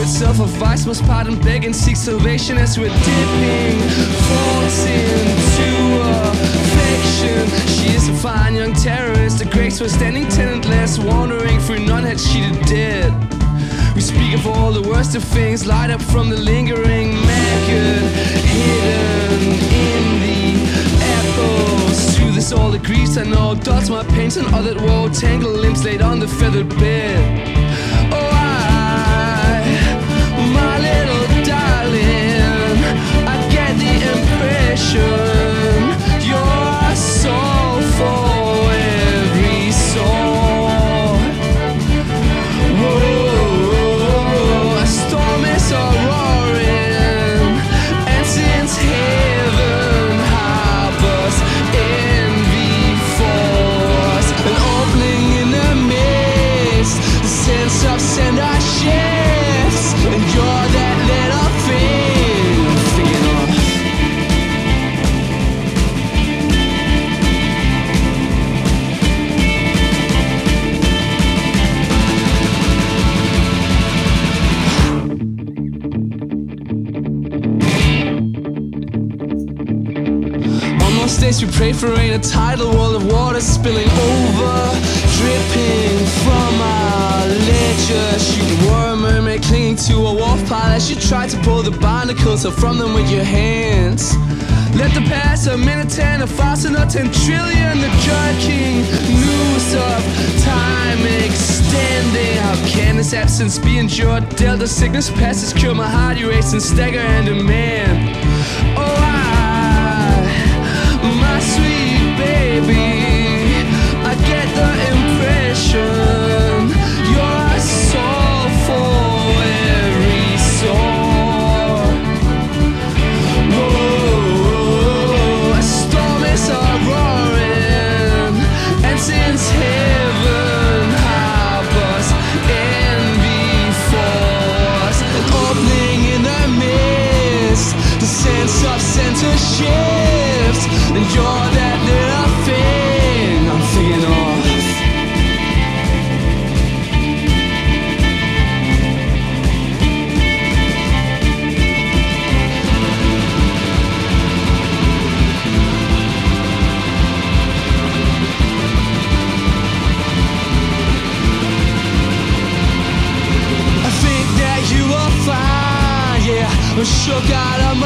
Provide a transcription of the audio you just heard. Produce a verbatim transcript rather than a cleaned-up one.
with self-advice, must pardon, beg and seek salvation as we're dipping thoughts into affection. She is a fine young terrorist, a graceful standing tenantless, wandering through none had she the dead. We speak of all the worst of things, light up from the lingering maggot hidden in the apples. To this all the griefs I know, dots my pains and all that woe, tangled limbs laid on the feathered bed. Oh, I, my little darling, I get the impression you're so for every soul. Whoa, a storm is a roaring, and since heaven harbors envy for us, an opening in the mist, the sense of sender shifts, and you're that little thing I'm thinking of. On most days we pray for rain, a tidal wall of water spilling over, dripping from our ledges. You were a mermaid clinging to a wharf pile as you tried to pull the barnacles up from them with your hands. Let the past a minute and a thousand or ten trillion, the jerking news of time extending. How can this absence be endured? Delta sickness passes, cure my heart, you race and stagger and demand. Oh, I, my sweet baby, I get the impression you're so for every soul. Whoa, a storm is a roaring, and since heaven harbors envy for us, an opening in the mist, the sense of center shifts, and you're that little thing I'm thinking of. I think that you will find, yeah, I'm shook out of my